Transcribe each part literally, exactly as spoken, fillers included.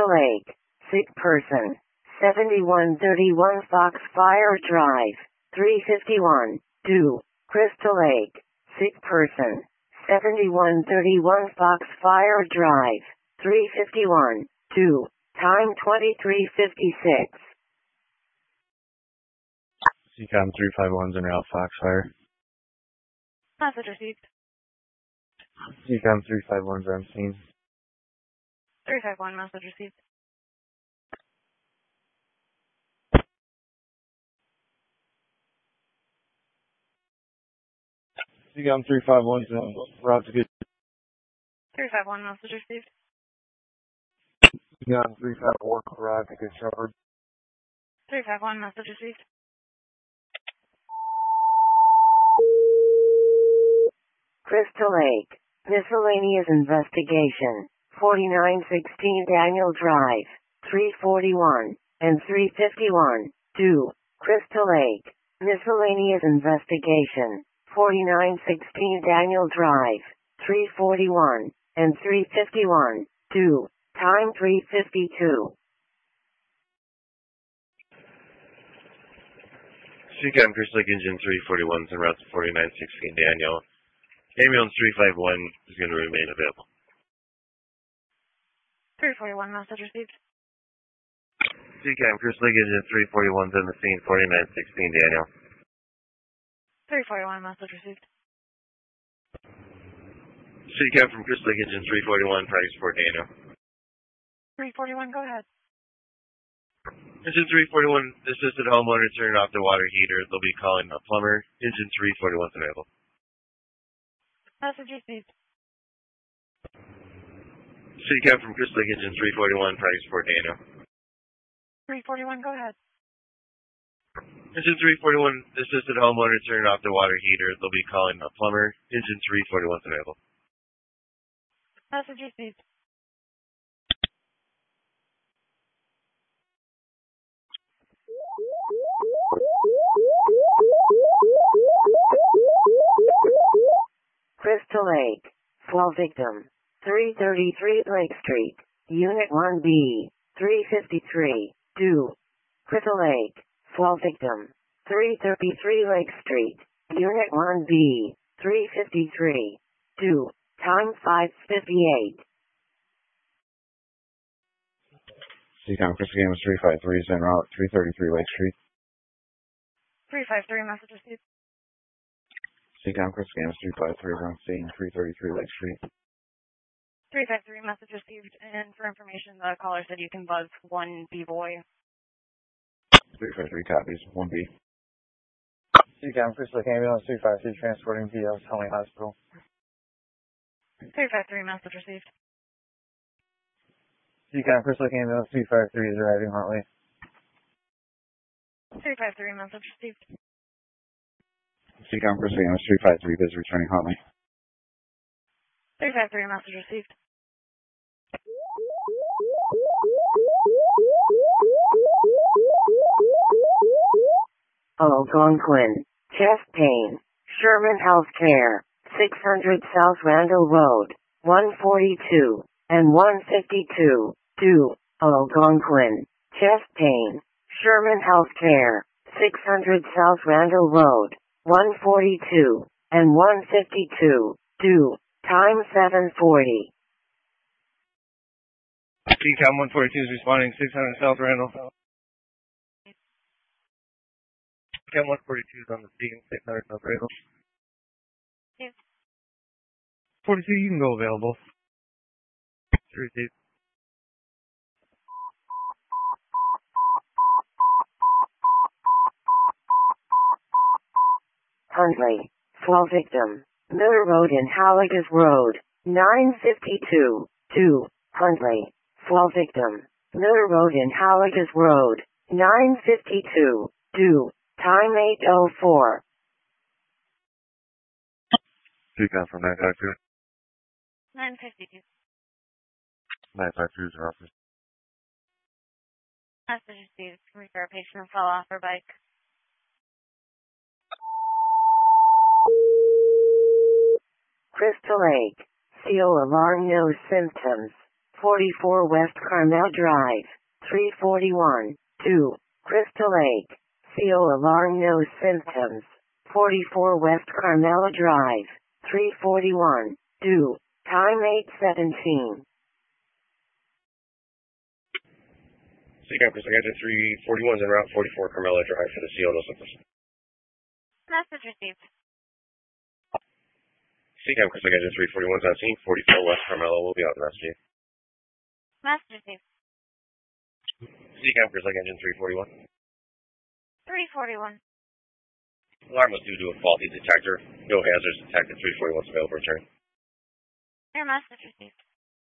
Crystal Lake, sick person, seventy-one thirty-one Foxfire Drive, three fifty-one, two, Crystal Lake, sick person, seventy-one thirty-one Foxfire Drive, three fifty-one, two, time twenty-three fifty-six. C COM three five one's en route Foxfire. Message received. C COM three five one's on scene. three five one, message received. C COM three five one's en route to get. three five one, message received. C COM three five one arrived to get Shepherd. three five one, message received. Crystal Lake, miscellaneous investigation, forty-nine sixteen Daniel Drive, three forty-one, and three fifty-one, two, Crystal Lake, miscellaneous investigation, forty-nine sixteen Daniel Drive, three forty-one, and three fifty-one, two, time three fifty-two. C COM Crystal Lake Engine three forty-one's en route to forty-nine sixteen Daniel. Ambulance three five one is going to remain available. three forty-one, message received. C COM Crystal Lake Engine three forty-one's on the scene, forty-nine sixteen Daniel. three forty-one, message received. C COM from Crystal Lake Engine three forty-one, practice for Daniel. three forty-one, go ahead. Engine three forty-one, assisted homeowner turning off the water heater. They'll be calling a plumber. Engine three forty-one's available. Message received. C COM from Crystal Lake Engine three forty-one, practice for Daniel. three forty-one, go ahead. Engine three forty-one, assisted homeowner turning off the water heater. They'll be calling a plumber. Engine three forty-one's available. Message received. Crystal Lake, fall victim, three thirty-three Lake Street, Unit one B, three fifty-three, two. Crystal Lake, fall victim, three thirty-three Lake Street, Unit one B, three fifty-three, two. Time five fifty-eight. C COM Crystal Games three five three is en route three thirty-three Lake Street. three five three, message received. C COM Crystal Games three five three is on scene, three thirty-three Lake Street. three five three, message received. And for information, the caller said you can buzz one B-boy. three five three copies, one B. C COM Crystal Lake Ambulance three five three transporting V L to Helmy Hospital. three five three, message received. C COM Crystal Lake Ambulance three five three is arriving Huntley. three five three, message received. C COM Crystal Games three five three is returning Huntley. three five three, message received. Algonquin, chest pain, Sherman Healthcare, six hundred South Randall Road, one forty-two, and one fifty-two, two, Algonquin, chest pain, Sherman Healthcare, six hundred South Randall Road, one forty-two, and one fifty-two, two, time seven forty. C COM one forty-two is responding, six hundred South Randall. C COM one forty-two is on the scene, six hundred South Randall. Yes. forty-two, you can go available. Received. Huntley, fall victim, Miller Road and Halligas Road, nine fifty-two, two, Huntley, fall victim, Miller Road and Halligas Road, nine fifty-two, two, time eight oh four. C COM from nine five two. nine fifty-two. nine five two is in office. Message received. Refer patient fell off her bike. Crystal Lake, C O alarm no symptoms, forty-four West Carmel Drive, three forty-one, two, Crystal Lake, C O alarm no symptoms, forty-four West Carmela Drive, three forty-one, two, time eight seventeen. Seacom Crystal Engine three forty-one is en route forty-four Carmela Drive for the C O, no symptoms. Message received. Seacom Crystal Engine three forty-one is on scene, forty-four West Carmela will be out in rescue. Message received. Seacom Crystal Engine three forty-one. three forty-one. Alarm was due to a faulty detector. No hazards detected. three forty-one is available for return. Your message received.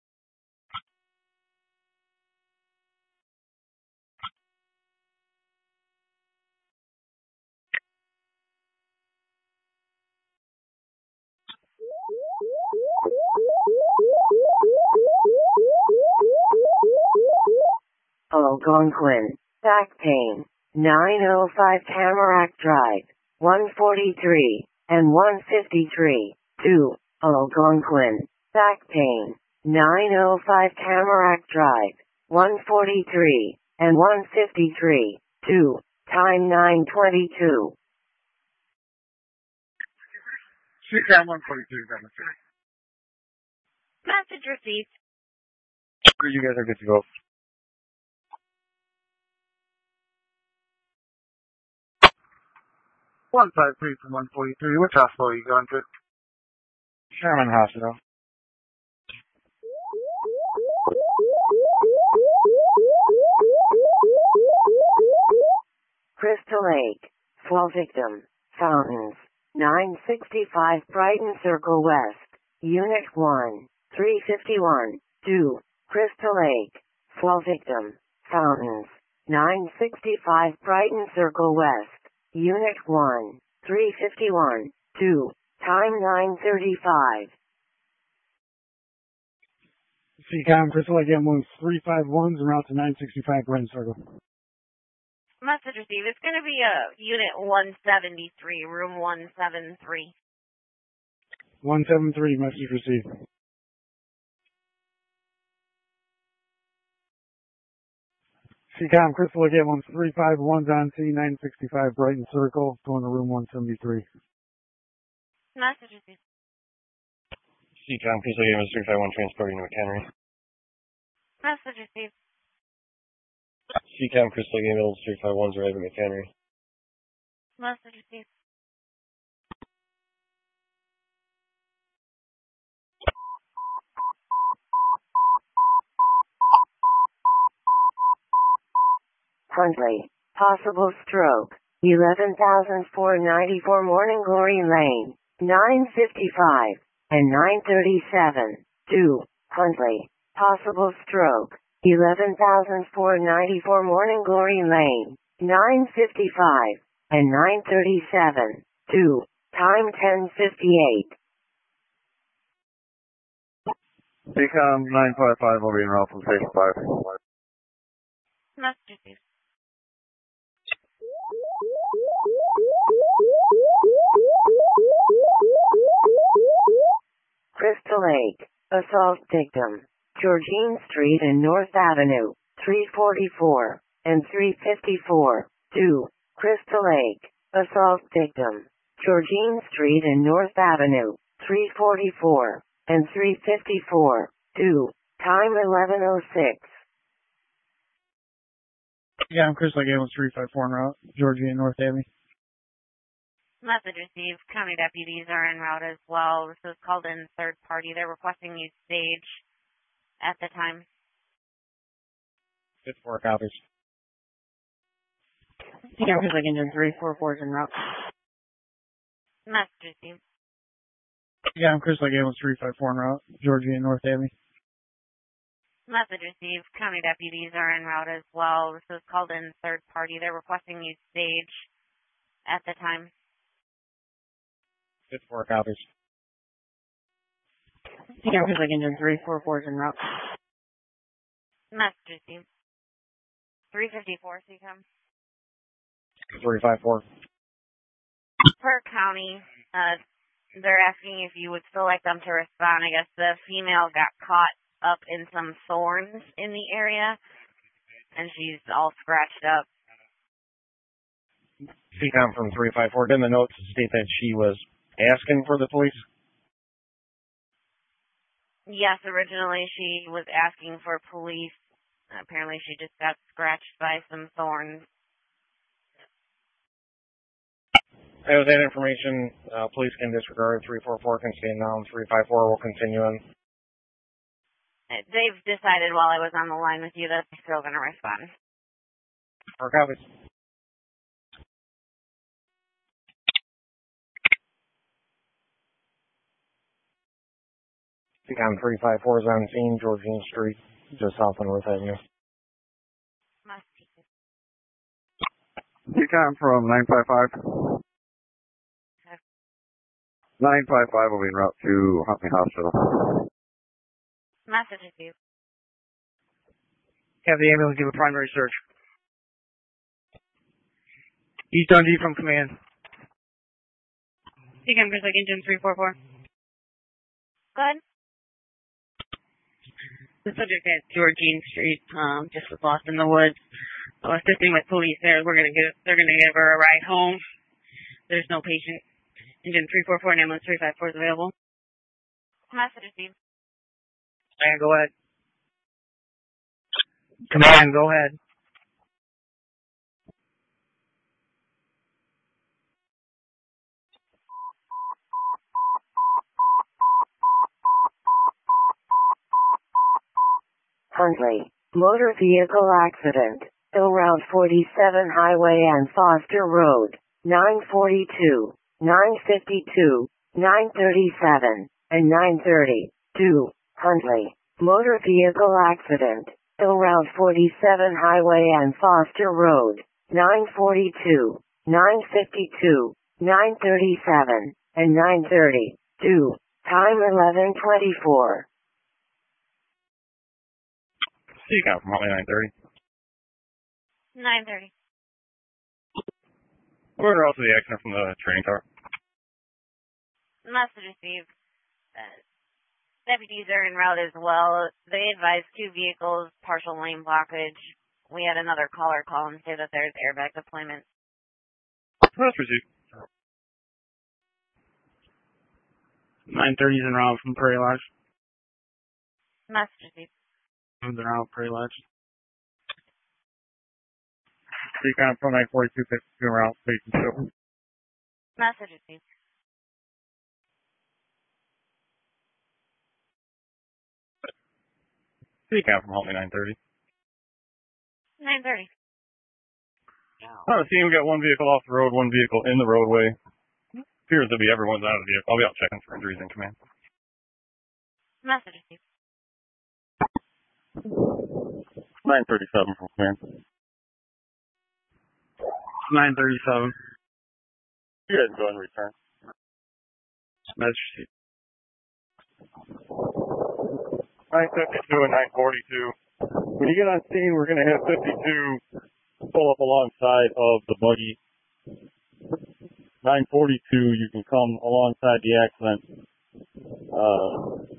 Algonquin, back pain, nine oh five Tamarack Drive, one forty-three, and one fifty-three, two, Algonquin, back pain, nine oh five Tamarack Drive, one forty-three, and one fifty-three, two, time nine twenty-two. Seacom one forty-two, demonstrate. Message received. You guys are good to go. one five three from one forty-three. Which hospital are you going to? Sherman Hospital. Crystal Lake, fall victim, Fountains, nine sixty-five Brighton Circle West, Unit one, three fifty-one, two, Crystal Lake, fall victim, Fountains, nine sixty-five Brighton Circle West, Unit one, three fifty-one, two, time nine thirty-five. Seacom Crystal again, one three five ones en route to nine sixty-five Brighton Circle. Message received. It's going to be a unit one seventy-three, room one seventy-three. one seventy-three, message received. Seacom Crystal again, one three five ones on scene, nine sixty-five Brighton Circle, going to room one seventy-three. Message received. Seacom Crystal again, three five one transporting to McHenry. Message received. Seacom Crystal again, three five one's arriving at McHenry. Message received. Huntley, possible stroke, eleven thousand four hundred ninety-four Morning Glory Lane, nine fifty-five, and nine thirty-seven, two, Huntley, possible stroke, eleven thousand four hundred ninety-four Morning Glory Lane, nine fifty-five, and nine thirty-seven, two, time ten fifty-eight. Seacom nine five five will be en route from station five. Message received. Crystal Lake, assault victim, Georgine Street and North Avenue, three forty-four, and three fifty-four, two, Crystal Lake, assault victim, Georgine Street and North Avenue, three forty-four, and three fifty-four, two, time eleven oh six. Yeah, I'm Crystal again, one three five four en route, Georgia and North Avenue. Message received. County deputies are en route as well. This was called in third party. They're requesting you stage at the time. fifty-four copies. Yeah, because like engine three four four is en route. Message received. Yeah, I'm Crystal again, one three five four en route, Georgia and North Avenue. Message received. County deputies are en route as well. This was called in third party. They're requesting you stage at the time. fifty-four copies. Yeah, because like engine three four four is en route. Message received. three fifty-four, Seacom. three five four. Per county, uh, they're asking if you would still like them to respond. I guess the female got caught up in some thorns in the area, and she's all scratched up. C COM from three five four. Didn't the notes state that she was asking for the police? Yes, originally she was asking for police. Apparently she just got scratched by some thorns. And with that information, uh, police can disregard. three four four can stay now. three five four will continue on. They've decided while I was on the line with you that they're still going to respond. Four copies. C COM three five four is on scene, Georgine Street, just south of North Avenue. C COM from nine five five. nine five five will be en route to Huntley Hospital. Message you. Have the ambulance give a primary search. East Dundee from command. C COM Chris Lake Engine three four four. Go ahead. The subject at Georgine Street, um, just was lost in the woods. So assisting with police there, we're gonna give, they're gonna give her a ride home. There's no patient. Engine three four four and ambulance three five four is available. Message received. Command, go ahead. Command, go ahead. Huntley, motor vehicle accident, Hill Route forty-seven Highway and Foster Road, nine forty-two, nine fifty-two, nine thirty-seven, and nine thirty-two. Huntley, motor vehicle accident, Hill Route forty-seven Highway and Foster Road, nine forty-two, nine fifty-two, nine thirty-seven, and nine thirty-two. Time eleven twenty-four. C COM from Huntley nine thirty. nine thirty. We're en route to the accident from the training tower. Message received. Uh, deputies are en route as well. They advised two vehicles, partial lane blockage. We had another caller call and say that there's airbag deployment. That's received. nine thirty is en route from Prairie Lodge. Message received. En route, Prairie Lodge. C COM from nine forty-two, fifty-two en route, patient show. Message received. C COM from Huntley nine thirty. nine thirty. On the scene, we got one vehicle off the road, one vehicle in the roadway. Appears to be everyone's out of the vehicle. I'll be out checking for injuries in command. Message received. nine thirty-seven from command. nine thirty-seven. You guys go and return. Message received. nine fifty-two and nine forty-two. When you get on scene, we're going to have fifty-two pull up alongside of the buggy. nine forty-two, you can come alongside the accident. Uh,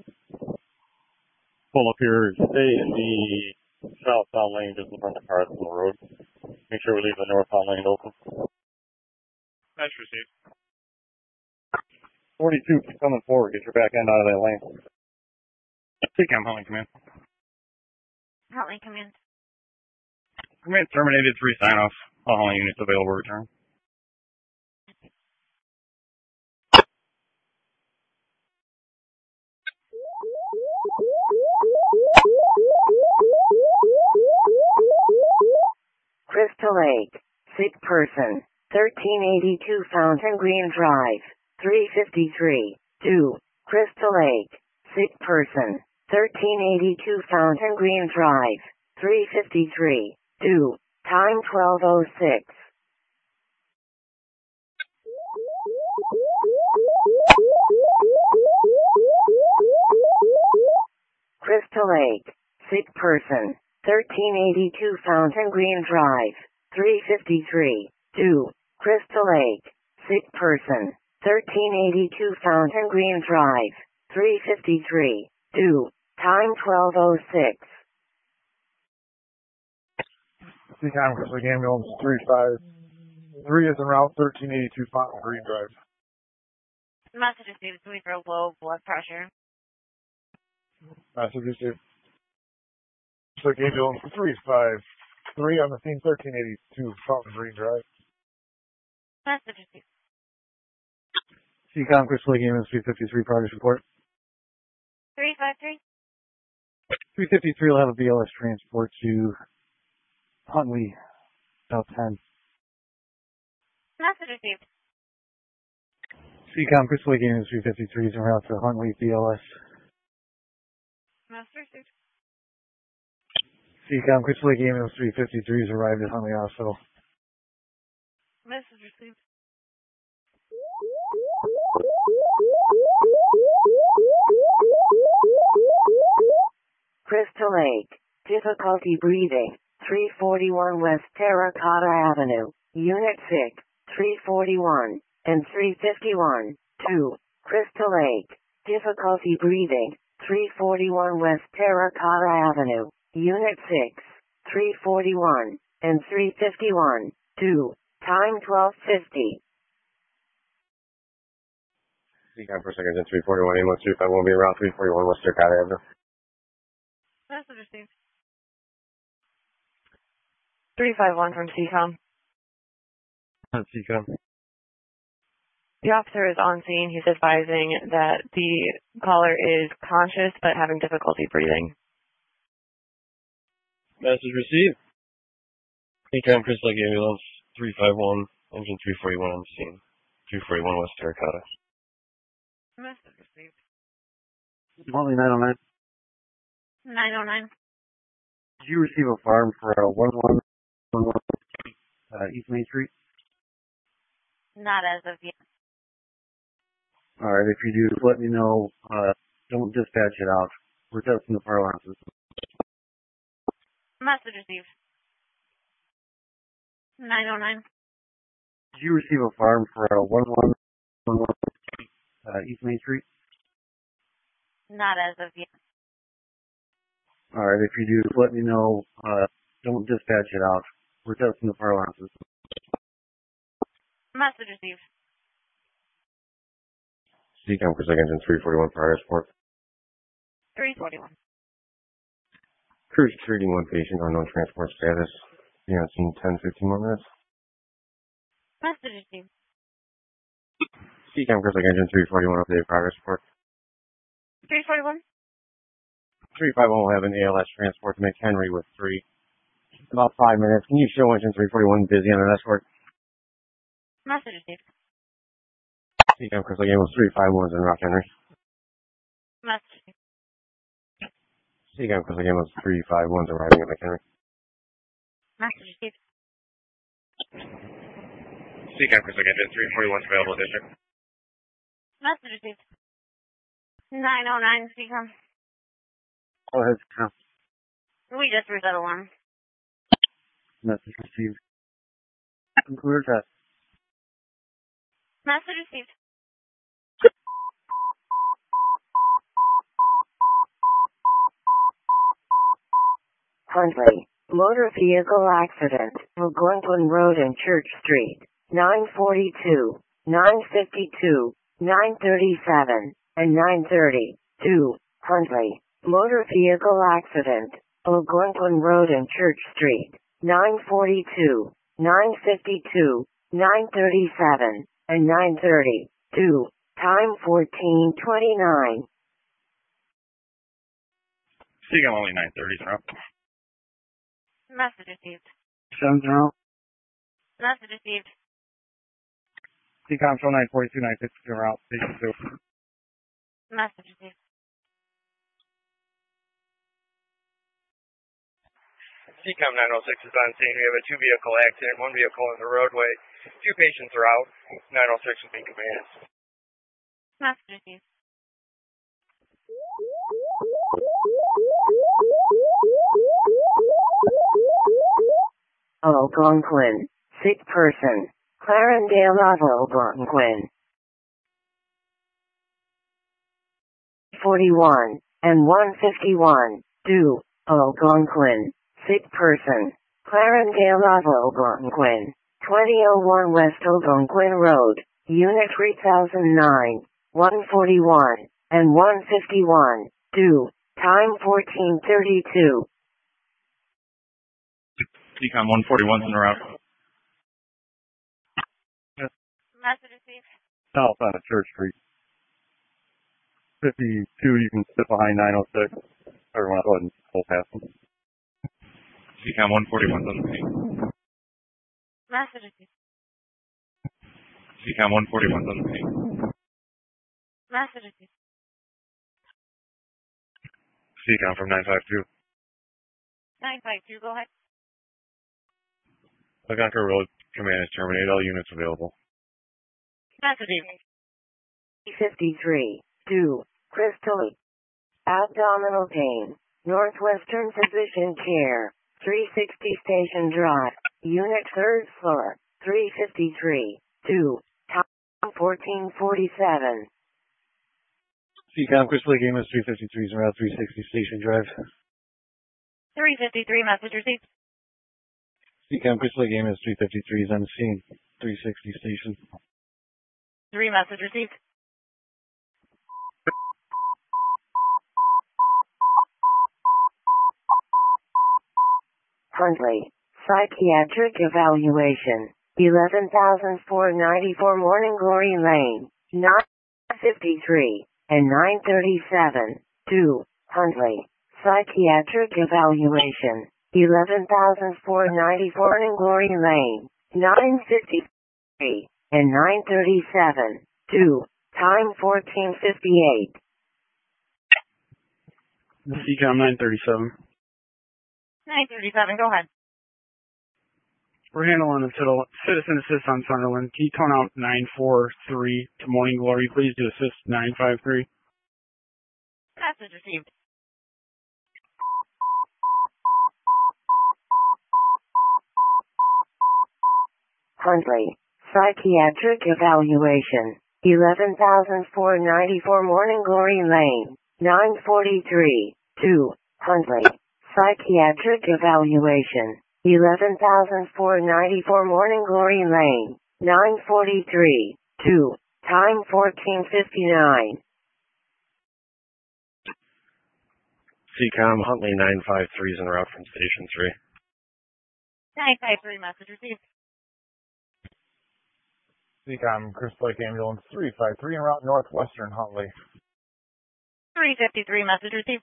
pull up here, stay in the southbound lane just in front of the cars on the road. Make sure we leave the northbound lane open. That's received. forty-two, keep coming forward. Get your back end out of that lane. C COM, Huntley Command. Huntley Command. Command terminated, three sign-offs. All Huntley units available return. Crystal Lake, sick person, thirteen eighty-two Fountain Green Drive, three fifty-three, two. Crystal Lake, sick person, thirteen eighty-two Fountain Green Drive, three fifty-three, two. Time twelve oh six. Crystal Lake, sick person, thirteen eighty-two Fountain Green Drive, three fifty-three, two. Crystal Lake, sick person, thirteen eighty-two Fountain Green Drive, three fifty-three, two. Time twelve oh six. Seacom Crystal Ambulance three five three is en route thirteen eighty-two Fountain Green Drive. Message received. We for low blood pressure. Message received. Crystal Ambulance three five three on the scene thirteen eighty-two Fountain Green Drive. Message received. Seacom Crystal Ambulance three fifty-three progress report. three five three. three fifty-three will have a B L S transport to Huntley, South ten. Message received. Seacom Crystal Ambulance three fifty-three is en route to Huntley B L S. Message received. Seacom Crystal Ambulance three fifty-three has arrived at Huntley Hospital. Message received. Crystal Lake. Difficulty breathing. three forty-one West Terracotta Avenue. Unit six. three forty-one. And three fifty-one. two. Crystal Lake. Difficulty breathing. three forty-one West Terracotta Avenue. Unit six. three forty-one. And three fifty-one. two. Time twelve fifty. Seacom for seconds and three forty-one, ambulance three five one will be around three forty-one West Terracotta Avenue. Message received. three five one from Seacom. Seacom. The officer is on scene. He's advising that the caller is conscious but having difficulty breathing. Message received. Seacom Crystal Lake Ambulance three five one, engine three forty-one on the scene. three forty-one West Terracotta. Message received. Huntley nine oh nine. nine oh nine. Did you receive a farm for uh, one one one one uh, East Main Street? Not as of yet. All right, if you do, let me know. Uh, don't dispatch it out. We're testing the fire alarm system. Message received. nine oh nine. Did you receive a farm for uh, one one one one uh, East Main Street? Not as of yet. All right, if you do, let me know. Uh, don't dispatch it out. We're testing the fire alarm system. Message received. Seacom Crystal Lake engine three forty-one progress report. three forty-one. Crew's treating one patient, unknown transport status. Be on scene ten, fifteen more minutes. Message received. Seacom Crystal Lake engine three forty-one updated progress report. three forty-one. three five one will have an A L S transport to McHenry with three. About five minutes. Can you show engine three forty-one busy on an escort? Message received. Seacom Crystal Lake ambulance three five one is in Rock Henry. Message received. Seacom Crystal Lake ambulance three five one is arriving at McHenry. Message received. Seacom Crystal Lake engine three forty-one is available district. Message received. nine oh nine, Seacom. Go ahead, Seacom. We just reset alarm. Message received. Conclude our test. Message received. Huntley. Motor vehicle accident. McGuinton Road and Church Street. nine forty-two, nine fifty-two, nine thirty-seven, and nine thirty-two. Huntley. Motor vehicle accident. McGuinton Road and Church Street. nine forty-two, nine fifty-two, nine thirty-seven, and nine thirty-two. Time fourteen twenty-nine. Seacom only nine thirty, bro. Message received. seven zero. Message received. Seacom show nine forty-two, nine fifty-two route. Station two. Message received. Seacom nine oh six is on scene. We have a two-vehicle accident, one vehicle on the roadway. Two patients are out. nine oh six will be conveyance. Message received. Algonquin. Sick person. Clarendale of Algonquin. forty-one. and one fifty-one, due, Algonquin, sick person, Clarendale of Algonquin, twenty oh one West Algonquin Road, Unit three thousand nine, one forty-one, and one fifty-one, due, time fourteen thirty-two. C COM one forty-one's in the route. Message received. South on a Church Street. fifty-two, you can sit behind nine oh six. Everyone, go ahead and pull past them. C COM one forty-one's on the scene. Message received. C COM one forty-one's on the scene. Message received. C COM from nine five two. nine five two, go ahead. Algonquin Road, command is terminated. All units available. Message received. fifty-three, due, Crystal, abdominal pain, northwestern position chair, three sixty Station Drive, unit third floor, three fifty-three, due, time fourteen forty-seven. C COM, Crystal Lake Amos three fifty-three is around three sixty Station Drive. three fifty-three, message received. C COM, Crystal Lake Amos three fifty-three is on the scene, three sixty Station. three, message received. Huntley, psychiatric evaluation, eleven thousand four hundred ninety-four Morning Glory Lane, nine fifty-three, and nine thirty-seven, due, Huntley, psychiatric evaluation, eleven thousand four hundred ninety-four Morning Glory Lane, nine fifty-three, and nine thirty-seven, due, time fourteen fifty-eight. C COM nine thirty-seven. nine thirty-seven, go ahead. We're handling a citizen assist on Sunderland. Can you tone out nine four three to Morning Glory, please, to assist nine five three? Message received. Huntley, psychiatric evaluation, eleven thousand four hundred ninety-four Morning Glory Lane, nine forty-three, due, Huntley, psychiatric evaluation, eleven thousand four hundred ninety-four Morning Glory Lane, nine forty-three, due, time fourteen fifty-nine. C COM, Huntley nine five three is en route from Station three. nine five three, message received. C COM, Crystal Lake Ambulance three five three en route northwestern Huntley. three fifty-three, message received.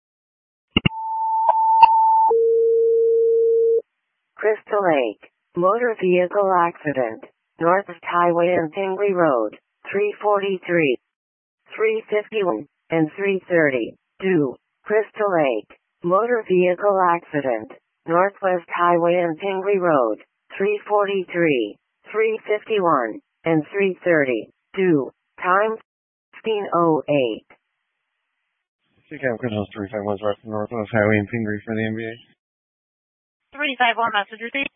Crystal Lake, motor vehicle accident, Northwest Highway and Pingree Road, three forty-three, three fifty-one, and three thirty, due, Crystal Lake, motor vehicle accident, Northwest Highway and Pingree Road, three forty-three, three fifty-one, and three thirty, due, time fifteen oh eight. C COM, Crystal three five one is right from Northwest Highway and Pingree for the N B A. three five one, message received.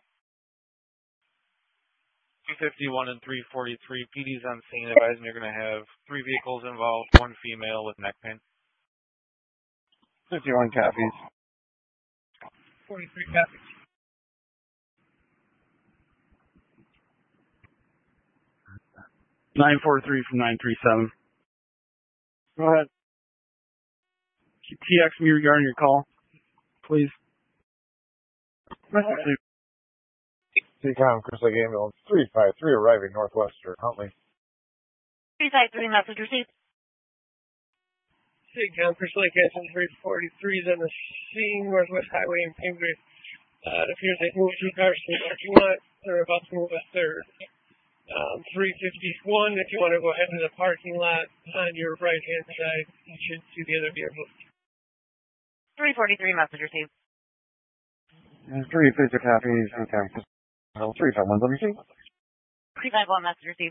two fifty-one and three forty-three, P D's on scene, advising you're going to have three vehicles involved, one female with neck pain. fifty-one copies. forty-three copies. nine four three from nine three seven. Go ahead. T X me regarding your call, please. C COM, Crystal Lake Ambulance three five three arriving northwestern Huntley. three five three, message received. C COM, Crystal Lake Ambulance three forty-three is on the scene, Northwest Highway in Pingree. Uh, it appears they've moved two cars to the parking lot. They're about to move a third. Um, three fifty-one, if you want to go ahead to the parking lot on your right-hand side, you should see the other vehicles. three forty-three, message received. Three fifty copies. C COM, three five one, let me see. three five one, message received.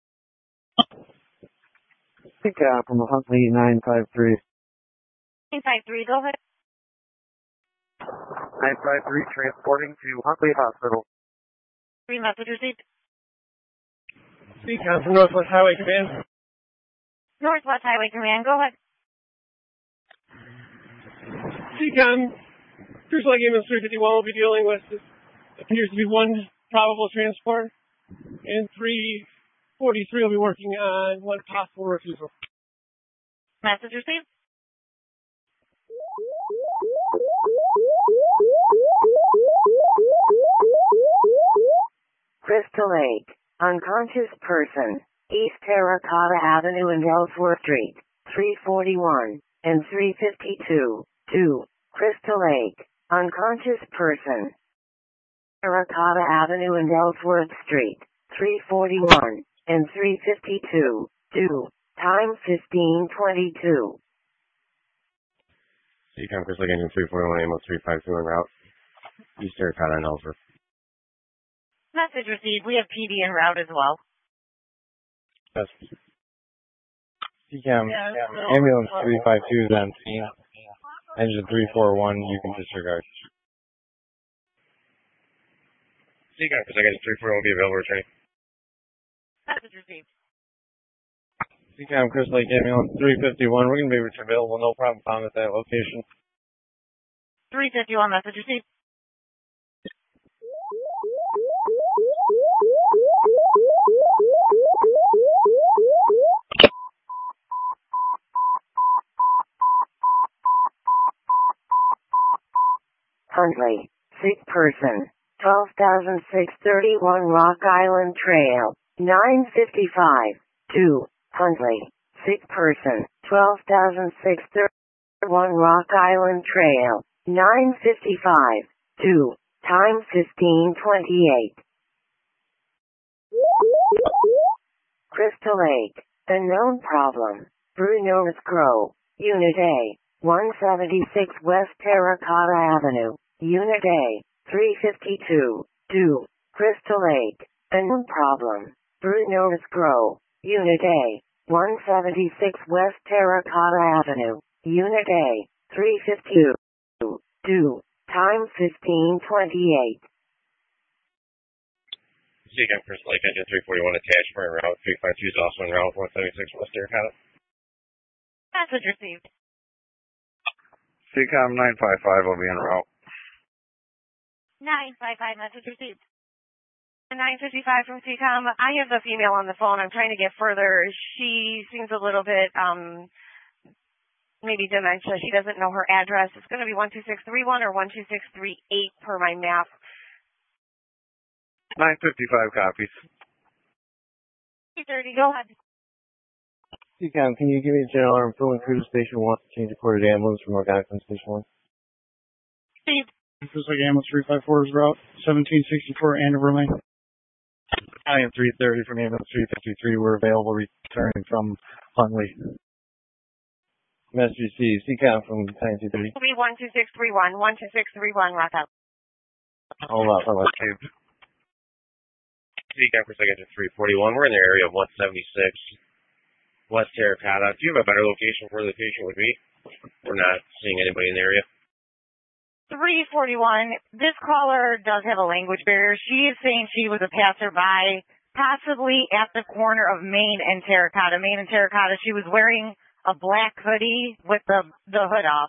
C COM from Huntley nine five three. nine five three, go ahead. nine five three transporting to Huntley Hospital. three, message received. C COM from Northwest Highway Command. Northwest Highway Command, go ahead. C COM, Cruise Line Ambulance three fifty-one will be dealing with, this appears to be one probable transport, and three forty-three will be working on one possible refusal. Message received. Crystal Lake, unconscious person, East Terracotta Avenue and Ellsworth Street, three forty-one and three fifty-two. two. Crystal Lake, unconscious person, Terracotta Avenue and Ellsworth Street, three forty-one and three fifty-two. two. Time fifteen twenty-two. C COM, Crystal Lake, engine three forty-one, ambulance three five two en route. East Terracotta and Ellsworth. Message received. We have P D en route as well. That's C COM, Yeah, no. ambulance three five two is on scene. Engine three four one, you can disregard. C COM, Crystal Lake, engine three forty-one will be available returning. Message received. C COM, Crystal Lake, ambulance three fifty-one, we're going to be available, no problem found at that location. three fifty-one, message received. Huntley, sick person, twelve thousand six hundred thirty-one Rock Island Trail, nine fifty-five. two. Huntley, sick person, twelve thousand six hundred thirty-one Rock Island Trail, nine fifty-five. two. Time fifteen twenty-eight. Crystal Lake, unknown problem, Bruno's Grove, Unit A, one seventy-six West Terracotta Avenue, Unit A, three fifty-two. two. Crystal Lake, unknown problem, Bruno's Grove, Unit A, one seventy-six West Terracotta Avenue, Unit A, three fifty-two. two. Time fifteen twenty-eight. C COM, Crystal Lake, engine three forty-one attached for en route. three five two is also en route. one seventy-six West Terracotta. Message received. C COM nine five five will be en route. nine five five, message received. nine fifty-five from C COM. I have the female on the phone. I'm trying to get further. She seems a little bit, um, maybe dementia. She doesn't know her address. It's going to be one two six three one or one two six three eight per my map. nine fifty-five copies. three thirty, go ahead. C COM, can you give me a general arm filling crew to station one, change reported ambulance from organic from station one? Steve. Crystal Lake ambulance three five four is route seventeen sixty-four Andover Lane. I am three thirty from ambulance three fifty-three. We're available returning from Huntley. Message received. C COM from nine two thirty. It'll be one two six three one, one two six three one, rock out. Hold on, hold on. C COM, Crystal Lake, engine three forty-one. We're in the area of one seventy-six West Terracotta. Do you have a better location for where the patient would be? We're not seeing anybody in the area. three forty-one, this caller does have a language barrier. She is saying she was a passerby, possibly at the corner of Main and Terracotta. Main and Terracotta, she was wearing a black hoodie with the the hood off.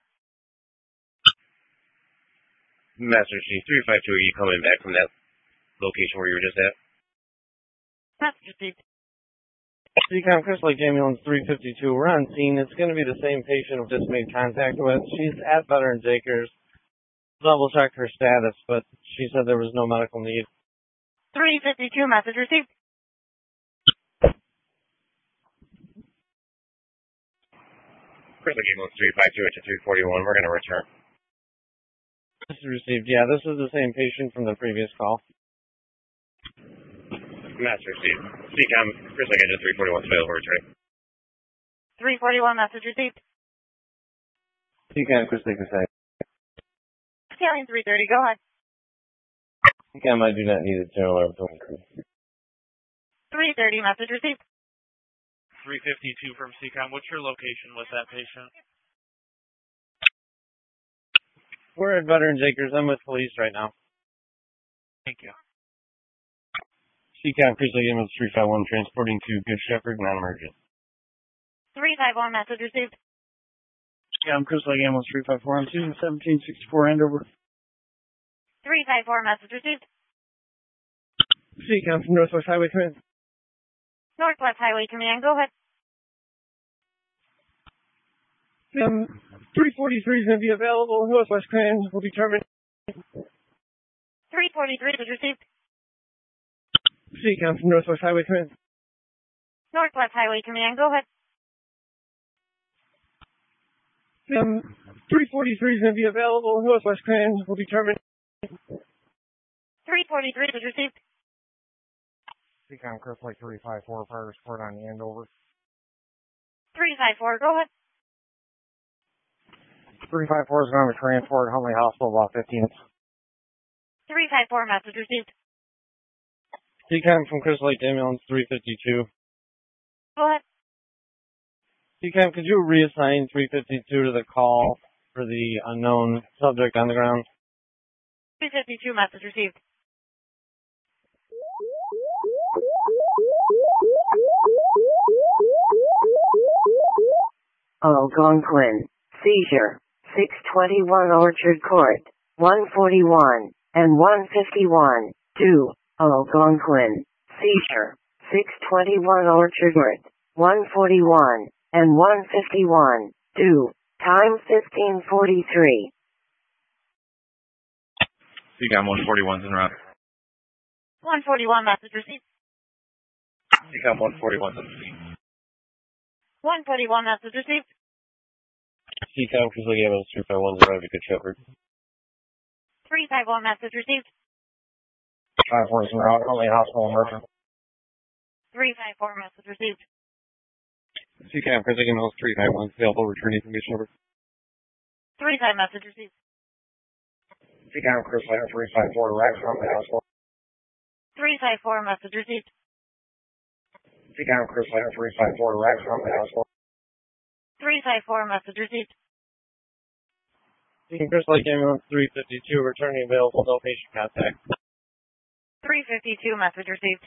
Master Chief, three five two, are you coming back from that location where you were just at? Master Chief. C COM, Crystal Lake ambulance three fifty-two. We're on scene. It's going to be the same patient we just made contact with. She's at Veterans Acres. Double checked her status, but she said there was no medical need. three fifty-two, message received. Crystal Lake ambulance three five two to three forty-one. We're going to return. Message received. Yeah, this is the same patient from the previous call. Master Chief, C COM, Crystal Lake engine three forty-one is available returning. three forty-one, message received. C COM, Crystal Lake inside. Stallion three thirty, go ahead. C COM, I do not need a general air filling crew. three thirty, message received. three fifty-two from C COM. What's your location with that patient? We're at Veterans Acres. I'm with police right now. Thank you. C COM, Crystal Lake ambulance three five one, transporting to Good Shepherd, non-emergent. three five one, message received. Yeah, I'm Chris Lake, ambulance three five four. I'm Susan seventeen sixty-four Andover. three five four, message received. Seacom from Northwest Highway Command. Northwest Highway Command, go ahead. Um, three forty-three is going to be available. Northwest Command will determine. three forty-three was received. Seacom from Northwest Highway Command. Northwest Highway Command, go ahead. Um, three forty-three is going to be available. Northwest Command will determine. three forty-three was received. Seacom Chris Lake three five four, fire support on Andover. three five four, go ahead. three five four is going to be transported Huntley Hospital about fifteen minutes. three five four, message received. Seacom from Chris Lake ambulance three fifty-two. Go ahead. Seacom, could you reassign three fifty-two to the call for the unknown subject on the ground? three fifty-two, message received. Algonquin. Seizure. six twenty-one Orchard Court. one forty-one and one fifty-one. two. Algonquin. Seizure. six twenty-one Orchard Court. one forty-one and one fifty-one. two. Time fifteen forty-three. Seacom one forty-one's en route. one forty-one, message received. Seacom one forty-one's on the scene. one forty-one, message received. Seacom Chris Lake ambulance three five one's arrived at Good Shepherd. three five one, message received. five four is en route, Huntley Hospital emergency. three five four, message received. Seacom Chris Lake ambulance three five one available returning from Good Shepherd. three five, message received. Seacom Chris Lake three five four, arrived at Huntley Hospital. three five four, message received. Seacom Chris Lake three five four, arrived at Huntley Hospital. three five four, message received. Seacom Chris Lake ambulance three fifty-two returning available, no patient contact. three fifty-two, message received.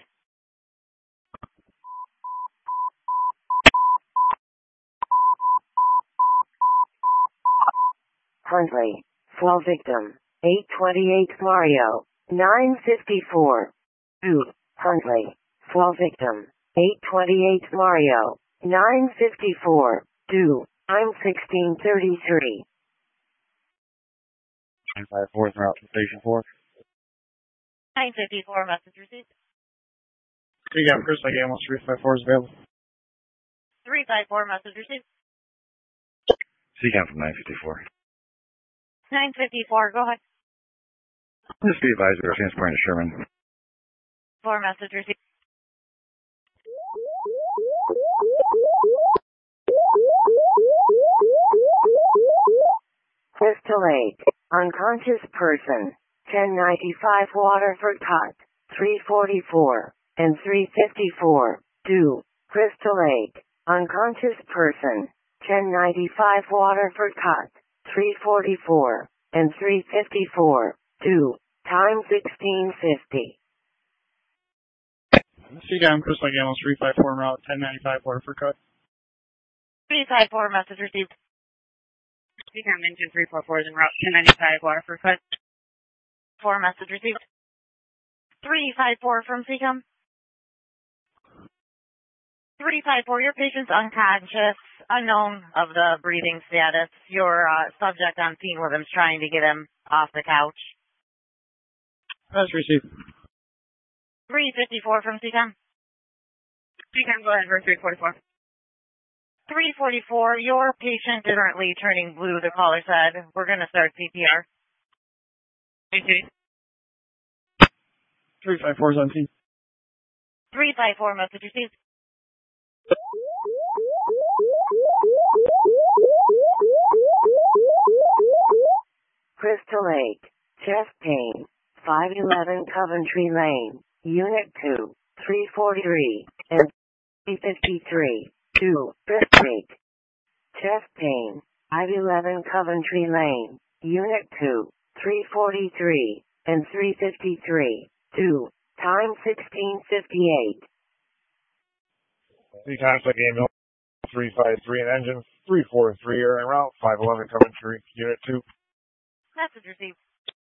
Huntley. Fall victim. eight twenty-eight Mario. nine fifty-four. two. Huntley. Fall victim. eight twenty-eight Mario. nine fifty-four. two. I'm sixteen thirty-three. nine five four is en route to station four. nine fifty-four, message received. Seacom Chris Lake ambulance three five four is available. three five four, message received. Seacom from nine fifty-four. nine fifty-four, go ahead. This be advised we are transporting to Sherman. four, message received. Crystal Lake. Unconscious person. ten ninety-five Waterford Cot. three forty-four and three fifty-four. two. Crystal Lake. Unconscious person. ten ninety-five Waterford Cot. three forty-four and three fifty-four. two. Time sixteen fifty. Seacom Chris Lake ambulance three five four en route ten ninety-five Waterford Cut. three five four, message received. Seacom engine three four four is en route ten ninety-five Waterford Cut. four, message received. three five four from Seacom. three five four, your patient's unconscious, unknown of the breathing status. Your uh, subject on scene with him's trying to get him off the couch. That's received. three fifty-four from Seacom. Seacom, go ahead for three forty-four. three forty-four, your patient is currently turning blue, the caller said. We're going to start C P R. three five four is on scene. three five four, message received. Crystal Lake. Chest pain. five eleven Coventry Lane. Unit two. three forty-three and three fifty-three. two. Crystal Lake. Chest pain. five eleven Coventry Lane. Unit two. three forty-three and three fifty-three. two. Time sixteen fifty-eight. Seacom Chris Lake ambulance three five three and engine three four three are en route, five eleven Coventry, Unit two. Message received.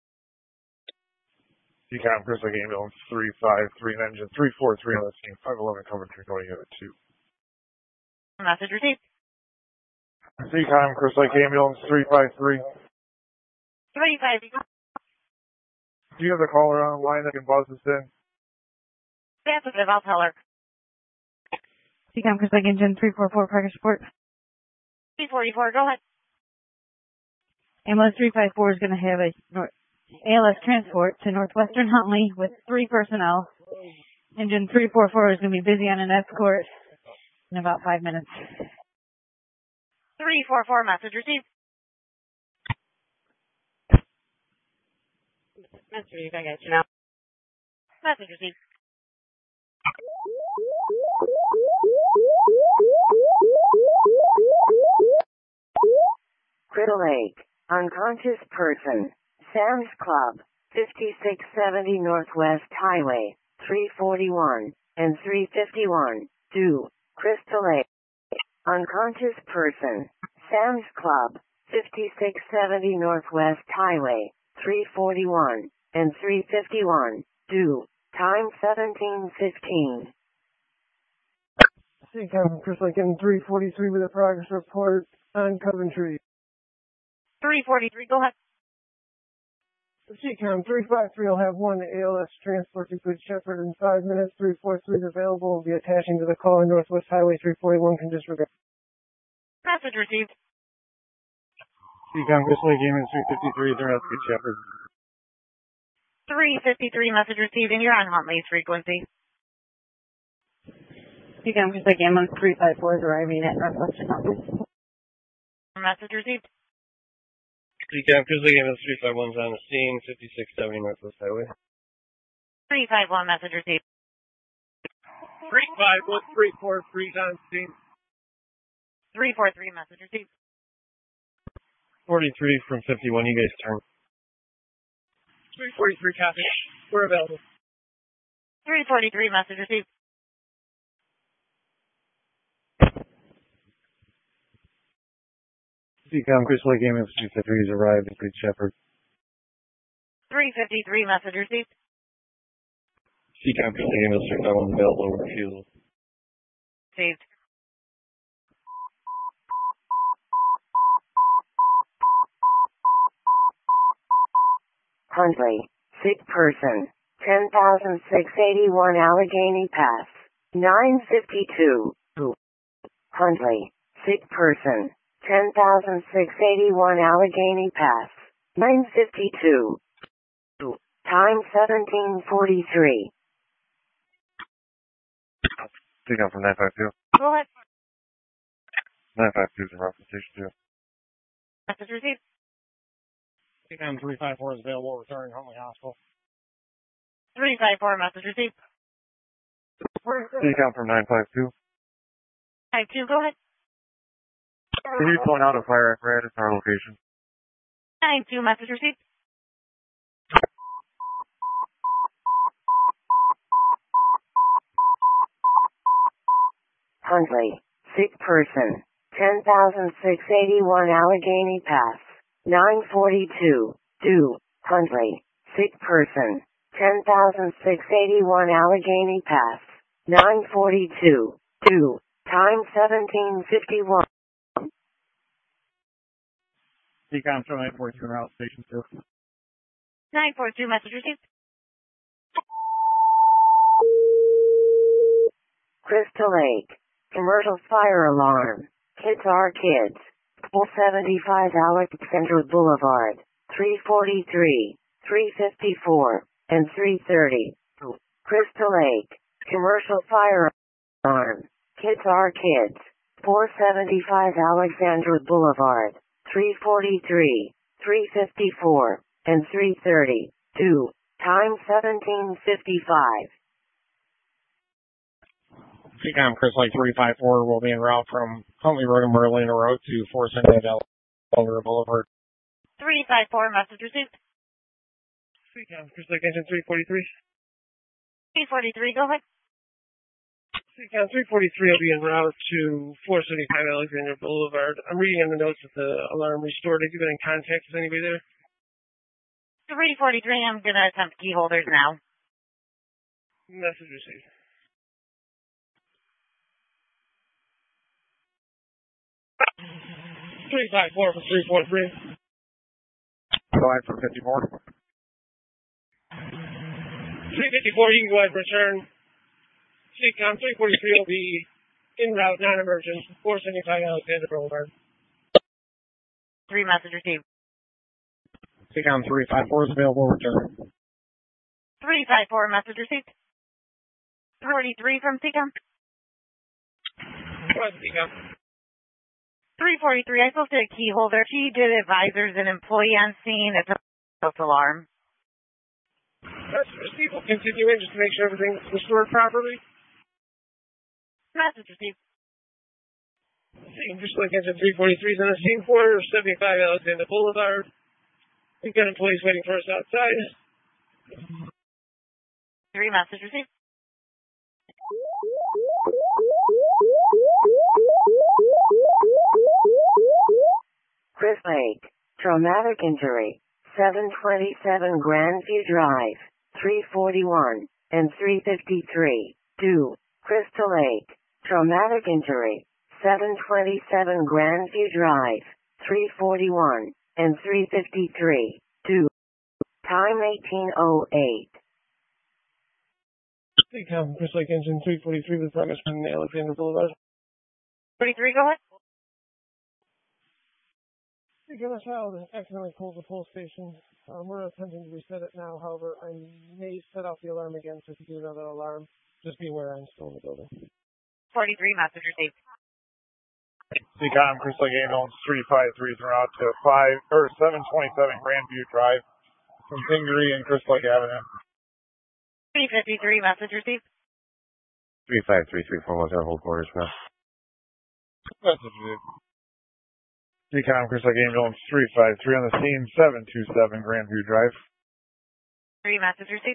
C COM, Chris Lake Ambulance three five three and engine three four three on the scene, five eleven Coventry, going Unit two. Message received. C COM, Chris Lake Ambulance three five three. twenty-five. Do you have the caller on the line that can buzz this in? Sensitive, I'll tell her. C COM, Chris Lake Engine three four four, progress report. three forty-four, go ahead. Ambulance three five four is going to have a nor- A L S transport to Northwestern Huntley with three personnel. Engine three four four is going to be busy on an escort in about five minutes. three four four, message received. Message received, I got you now. Message received. Crystal Lake, unconscious person, Sam's Club, fifty-six seventy Northwest Highway, three forty-one and three fifty-one, due, Crystal Lake. Unconscious person, Sam's Club, fifty-six seventy Northwest Highway, three forty-one and three fifty-one, due, time seventeen fifteen. C COM, Chris Lake in three forty-three with a progress report on Coventry. three forty-three, go ahead. C COM, three five three will have one A L S transport to Good Shepherd in five minutes. three forty-three is available. Will be attaching to the call on Northwest Highway three forty-one. Can disregard. Message received. C COM, Chris Lake Ambulance three fifty-three, they're at Good Shepherd. three fifty-three, message received, and you're on Huntley's frequency. C COM, Chris Lake Ambulance three five four is arriving at Northwestern Huntley. Message received. C COM, Chris Lake Ambulance three five one is on the scene, fifty-six seventy Northwest Highway. three five one, message received. three five one three four three on scene. three four three, message received. forty-three from fifty-one, you guys turn. three forty-three copy. We're available. three forty-three, message received. C COM, Chris Lake Ambulance three fifty-three has arrived at Good Shepherd. three fifty-three, message received. C COM, Chris Lake Ambulance three five one available over refusal. Saved. Huntley, sick person, ten thousand six hundred eighty-one Allegheny Pass, nine fifty-two. Huntley, sick person, ten thousand six hundred eighty-one Allegheny Pass, nine fifty-two. Time seventeen forty-three. C COM from nine five two. Go ahead. nine five two is in route from Station two. Message received. C COM three five four is available, returning Huntley Hospital. three five four, message received. C COM from nine five two. five two, go ahead. Can you point out a fire apparatus at our location? nine two, message received. Huntley, sick person, ten thousand six hundred eighty-one Allegheny Pass, nine forty-two, due, Huntley, sick person, ten thousand six hundred eighty-one Allegheny Pass, nine forty-two, due, time seventeen fifty-one. C COM, show nine forty-two in route Station two. nine four two, message received. Crystal Lake, commercial fire alarm, Kids Are Kids, four seventy-five Alexandra Boulevard, three forty-three, three fifty-four, and three thirty. Crystal Lake, commercial fire alarm, Kids Are Kids, four seventy-five Alexandra Boulevard, three forty-three, three fifty-four, and three thirty. Two. Time seventeen fifty-five. C COM, Chris Lake three five four will be en route from Huntley Road and Merlina Road to four seventy-eight Alexandra Boulevard. three five four, message received. C COM, Chris Lake Engine three forty-three. three forty-three, go ahead. C Seacom three forty-three will be en route to four seventy-five Alexander Boulevard. I'm reading in the notes that the alarm restored. Have you been in contact with anybody there? three forty-three, I'm going to attempt key holders now. Message received. three five four for three four three. Go ahead for fifty-four. three fifty-four, you can go ahead and return. Seacom three forty-three will be en route, non-emergent, four seventy-five Alexander Boulevard. Three message received. Seacom three five four is available, return. three five four, message received. forty-three from Seacom. Go ahead, Seacom. three forty-three, I spoke to a key holder. She did advisors an employee on scene. It's a false alarm. That's people continuing just to make sure everything's restored properly. Message received. Just like engine three forty-three is on the scene, four seventy-five Alexander Boulevard. We've got employees waiting for us outside. Three message received. Chris Lake, traumatic injury, seven twenty-seven Grandview Drive, three forty-one, and three fifty-three. two. Crystal Lake, traumatic injury, seven twenty-seven Grandview Drive, three forty-one, and three fifty-three. two. Time eighteen oh eight. Seacom, Chris Lake engine three forty-three with progress from Alexander Boulevard. forty-three, go ahead. Seacom, I failed and accidentally pulled the pull station. Um, we're attempting to reset it now. However, I may set off the alarm again, so if you do another alarm, just be aware I'm still in the building. forty-three, message received. Seacom, Chris Lake ambulance three five three is en route to five or seven twenty-seven Grandview Drive from Pingree and Chris Lake Avenue. three fifty-three, message received. three five three three four one zero, hold quarters now. Message received. Seacom, Chris Lake ambulance three five three on the scene, seven two seven Grandview Drive. Three message received.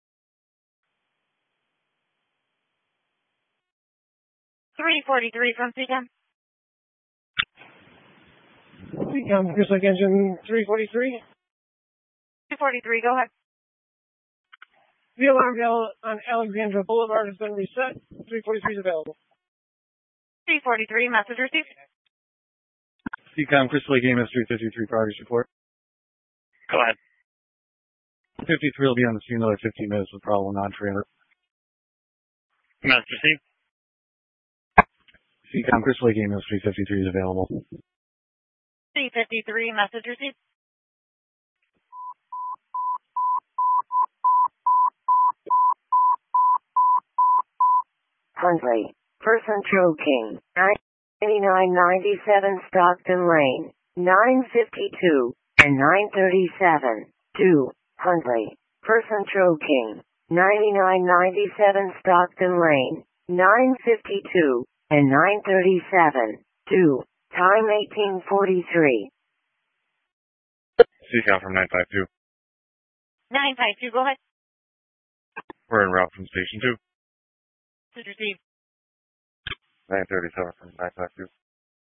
three forty-three from Seacom. Seacom, Chris Lake engine three forty-three. two forty-three, go ahead. The alarm bell on Alexandra Boulevard has been reset. three forty-three is available. three forty-three, message received. Seacom, Chris Lake ambulance three fifty-three, progress report. Go ahead. fifty-three will be on the scene another fifteen minutes with problem non-trailer. Message received. Seacom, Chris Lake ambulance three fifty-three is available. three fifty-three, message received. Huntley, person choking, ninety-nine ninety-seven Stockton Lane, nine fifty-two, and nine thirty-seven. two. Huntley, person choking, ninety-nine ninety-seven Stockton Lane, nine fifty-two, and nine thirty-seven. two. Time eighteen forty-three. Seacom from nine five two. nine five two, go ahead. We're en route from station two. Message received. nine thirty-seven from nine five two.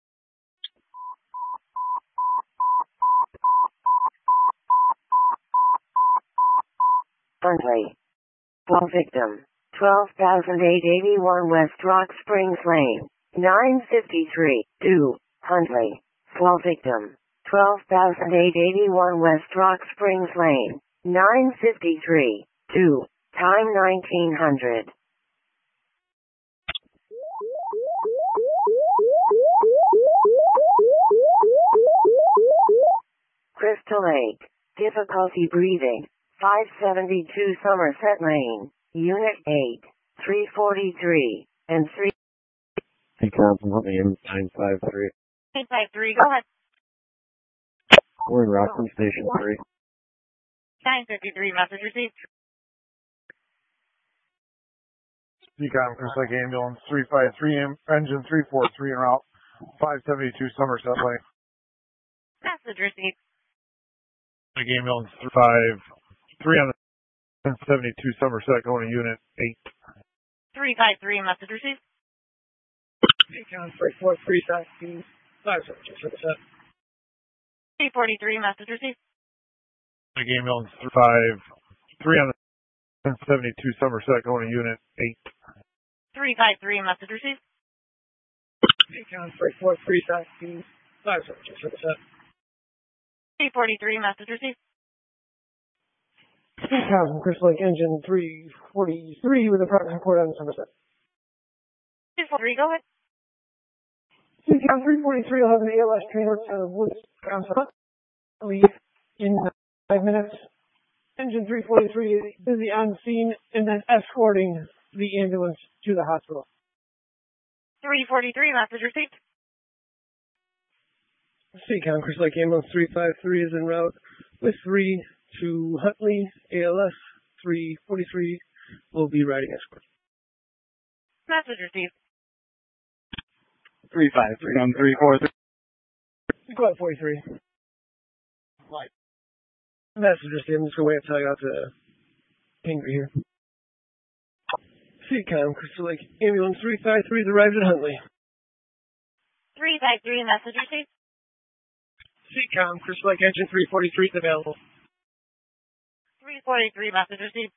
Huntley. Fall victim. twelve thousand eight hundred eighty-one West Rock Springs Lane. nine fifty-three. two. Huntley. Fall victim. twelve thousand eight hundred eighty-one West Rock Springs Lane. nine fifty-three. two. Time nineteen hundred. Crystal Lake. Difficulty breathing. five seventy-two Somerset Lane. Unit eight. three forty-three. And three. Seacom from Huntley nine five three. nine five three, go ahead. We're in route from station three. nine fifty-three, message received. Seacom, Chris Lake ambulance three five three, engine three four three en route, five seventy-two Somerset Lane. Message received. Lake ambulance three five three on the seventy-two Somerset going to unit eight. three five three, message received. Econ three four three, taxi five seven two seven seven. three forty-three, message received. Like ambulance five three on the ten seventy-two Somerset going to unit eight. three five three, message received. Econ three four three, taxi five seven two seven seven. three forty-three, message received. Econ from Crystal Lake engine three forty-three with a progress report on Somerset. two forty-three, go ahead. Econ three forty-three will have an A L S transport to Woods, Wisconsin. Leave in five minutes. Engine three forty-three is busy on scene and then escorting the ambulance to the hospital. three forty-three, message received. Econ Crystal Lake ambulance three five three is en route with three to Huntley. A L S three forty-three will be riding escort. Message received. three five three on three four three. Go ahead, forty-three. Right. Message received. I'm just going to wait until I got to Pingree here. Econ Crystal Lake ambulance three five three has arrived at Huntley. three five three, message received. Econ Crystal Lake engine three forty-three is available. three forty-three, message received.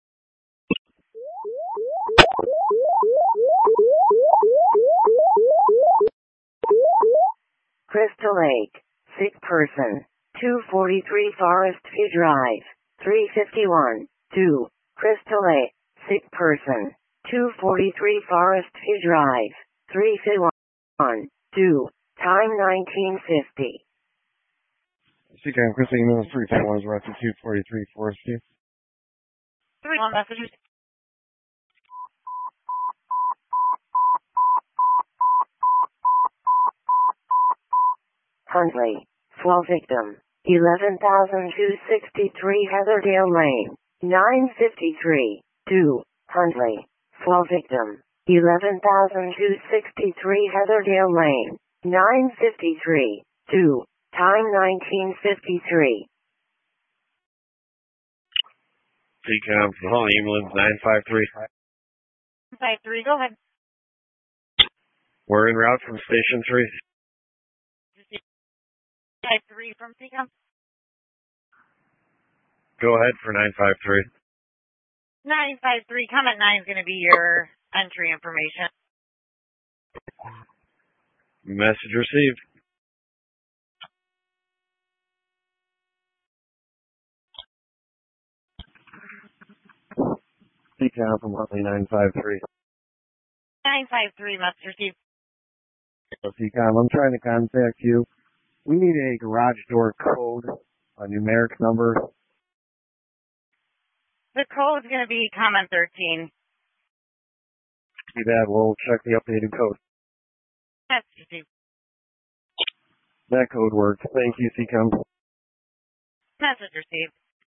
Crystal Lake, sick person, two forty-three Forest View Drive, three fifty-one, two, Crystal Lake, sick person, two forty-three Forest View Drive, three fifty-one, two, time nineteen fifty. Econ Crystal Lake ambulance three five one is roughly two forty-three Forest View. three one, message received. Huntley, fall victim, eleven thousand two hundred sixty-three Heatherdale Lane, nine fifty-three, two, Huntley, fall victim, eleven thousand two hundred sixty-three Heatherdale Lane, nine fifty-three, two, time nineteen fifty-three. Econ from Huntley ambulance nine five three. five three, go ahead. We're en route from station three. five three from Econ. Go ahead for nine five three. nine five three, comment nine is going to be your entry information. Message received. Econ from Huntley nine five three. nine five three, message received. Econ, I'm trying to contact you. We need a garage door code, a numeric number. The code is going to be comment thirteen. See that? We'll check the updated code. Message received. That code works. Thank you, Econ. Message received.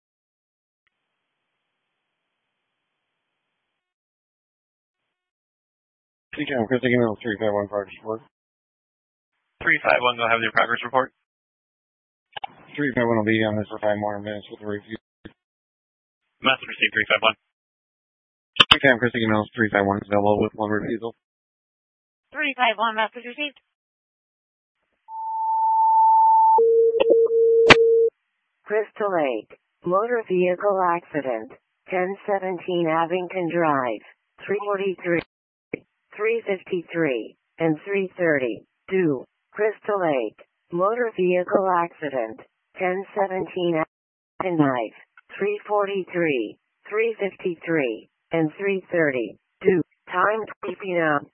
Econ, Chris, email three five one progress report. three five one, go have your progress report. three five one will be on this for five more minutes with a review. Message received, three five one. Econ, Chris, email three five one is available with one refusal. three five one, message received. Crystal Lake, motor vehicle accident, ten seventeen Abington Drive, three forty-three, three fifty-three, and three thirty, two, Crystal Lake, motor vehicle accident, ten seventeen Abington Drive, three forty-three, three fifty-three, and three thirty, two, time twenty p m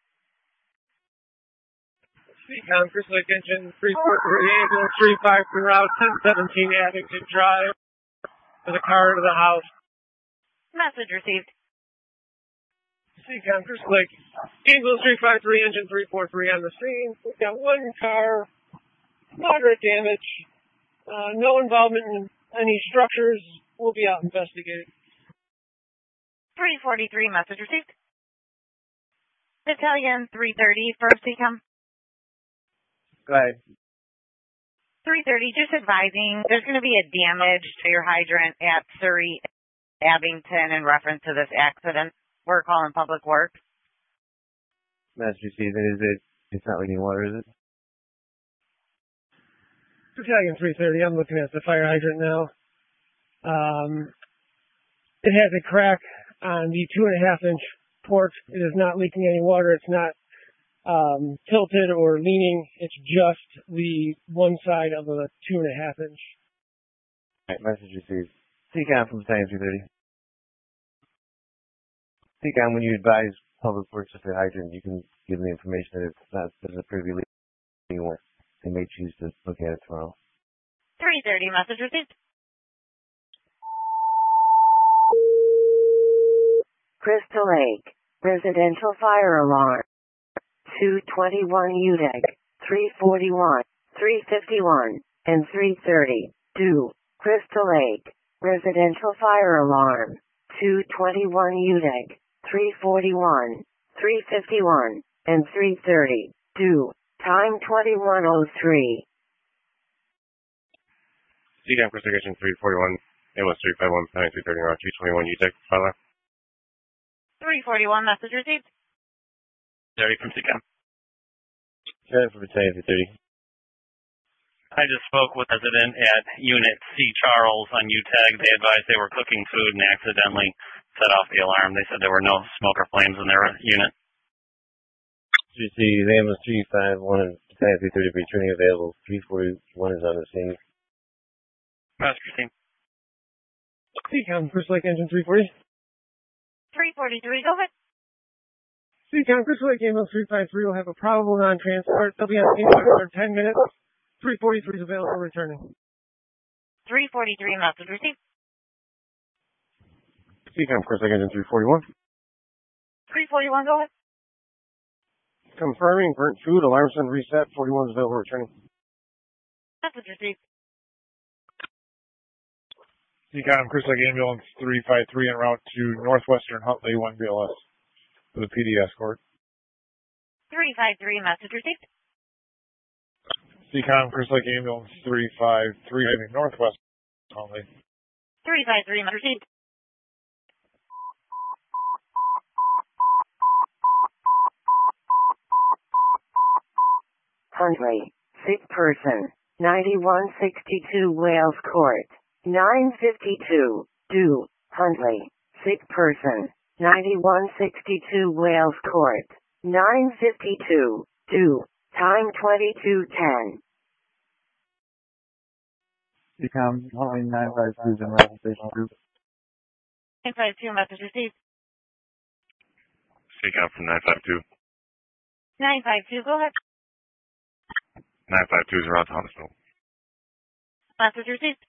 Econ Crystal Lake engine three four three, ambulance three five three route ten seventeen Abington Drive with a car to the house. Message received. Econ Crystal Lake ambulance three five three, engine three four three on the scene. We've got one car, moderate damage, uh, no involvement in any structures. We'll be out investigating. three forty-three, message received. Battalion three thirty, first Econ. Go ahead. three thirty, just advising, there's going to be a damage to your hydrant at Surrey, Abington in reference to this accident. We're calling Public Works. Message received. Is it It's not leaking water, is it? Battalion three thirty, I'm looking at the fire hydrant now. Um, it has a crack on the two and a half inch port. It is not leaking any water. It's not um, tilted or leaning. It's just the one side of the two and a half inch. Alright, message received. C COM from Battalion three thirty. C COM, when you advise Public Works of the hydrant, you can give them the information that it's not, doesn't appear to be leaking water. They may choose to look at it tomorrow. three thirty, message received. Crystal Lake, residential fire alarm. two twenty-one U D E C, three forty-one, three fifty-one, and three thirty. Due, Crystal Lake, residential fire alarm. two twenty-one U D E C, three forty-one, three fifty-one, and three thirty. Due, time twenty-one oh three. C COM Investigation three forty-one, ambulance three five one, Battalion three thirty, around two twenty-one U D E C, file. three forty-one, message received. thirty from C COM. Sheriff for Battalion three thirty. I just spoke with a resident at Unit C Charles on U TAG. They advised they were cooking food and accidentally set off the alarm. They said there were no smoke or flames in their unit. You see, the ambulance three five one and Battalion three thirty returning available. three forty-one is on the scene. Master team. C COM, Crystal Lake Engine three forty. three forty-three, go ahead. C COM, Crystal Lake Ambulance three five three will have a probable non-transport. They'll be on scene for ten minutes. three forty-three is available returning. three forty-three, message received. C COM, Crystal Lake Engine three forty-one. three forty-one, go ahead. Confirming burnt food, alarm center reset, forty-one is available returning. Message received. C COM, Crystal Lake Ambulance three five three en route to Northwestern Huntley, one B L S for the P D escort. three five three, message received. C COM, Crystal Lake Ambulance three five three, heading northwest Huntley. three five three, message received. Huntley, sick person, ninety-one sixty-two Wales Court, nine fifty-two, due, Huntley, sick person, ninety-one sixty-two Wales Court, nine fifty-two, due, time twenty-two ten. C COM, Huntley nine five two is in route station group. nine five two, message received. C COM from nine five two. nine five two, go ahead. nine five two is around to hospital. Message received.